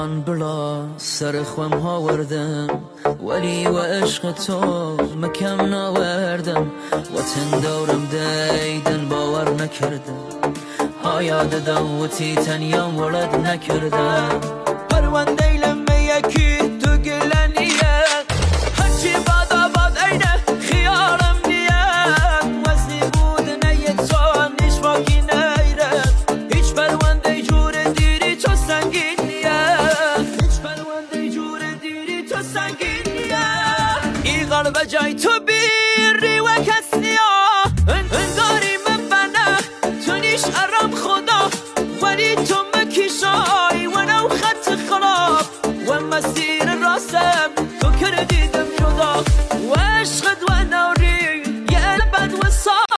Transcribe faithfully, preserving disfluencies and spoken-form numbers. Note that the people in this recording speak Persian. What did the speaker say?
جان بلا سر خوم ها وردم ولی و عشق تو مکم ناوردم و تن دورم دیدن باور نکردم ها یاد دوتی تنیام ورد نکردم پرونده